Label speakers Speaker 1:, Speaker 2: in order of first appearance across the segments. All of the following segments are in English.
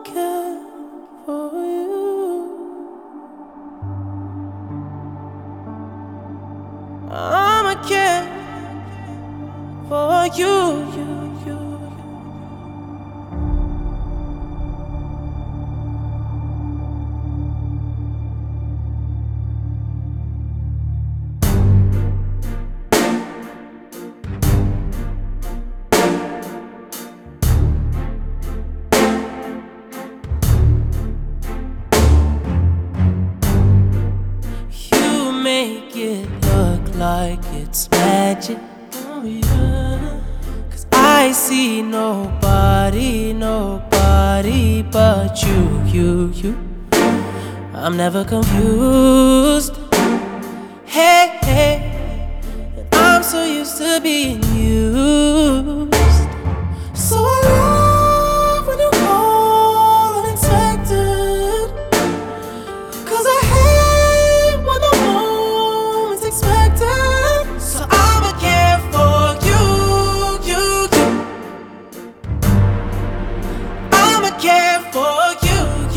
Speaker 1: care for you. I'ma care for you. You make it look like it's magic. Oh yeah. 'Cause I see nobody but you. I'm never confused. Hey, and I'm so used to being used. So I love when you call unexpected, 'cause I hate when the moment's expected. So I'ma care for you. I'ma care for you.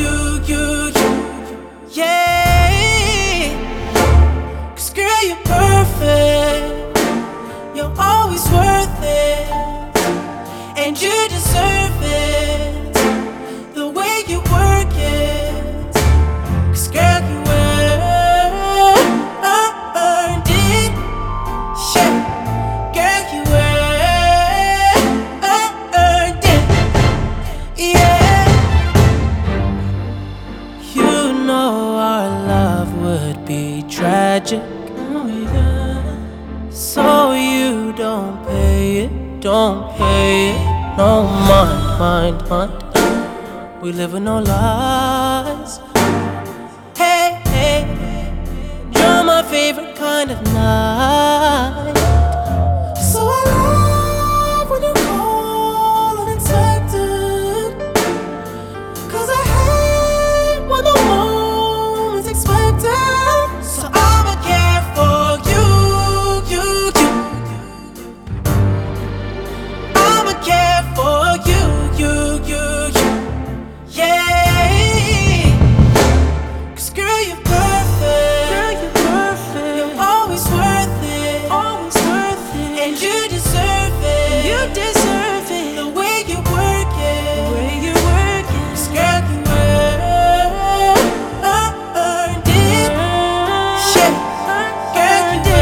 Speaker 1: Yeah. 'Cause girl, you're perfect. You're always worth it, and you deserve it. The way you work it, 'cause girl, you earned it. Yeah, girl, you earned it. Yeah, you know our love would be tragic. Oh yeah. So you don't pay it. No mind. We live with no lies. Hey, you're my favorite kind of night. So I love when you call unexpected, 'cause I hate when the moment's expected. So I'ma care for you. I'ma care for you. Yeah. 'Cause girl, you're perfect. You're always worth it. And you deserve it. The way you work it. 'Cause girl, you earned it. Yeah. Girl, you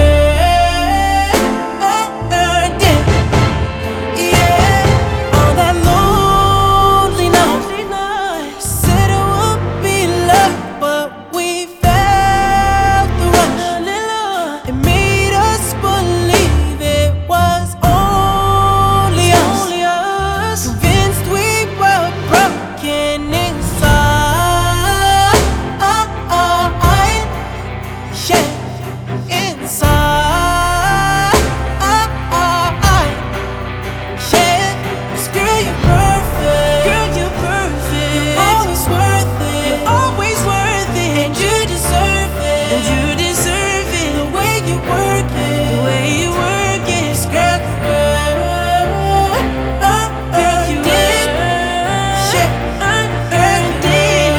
Speaker 1: earned it. Yeah. On that lonely night, said it would be love, but we felt the rush. It made us believe it was only us. Convinced we were broken inside. Yeah, inside. Yeah, 'cause girl, you're perfect. You're always worth it. And you deserve it. The way you work it. 'Cause girl, you earned it. Yeah, earned it.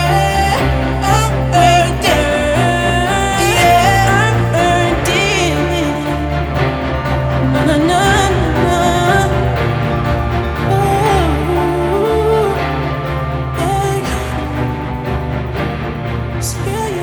Speaker 1: Earned it. Yeah, earned it. Na. Ooh, yeah. Girl,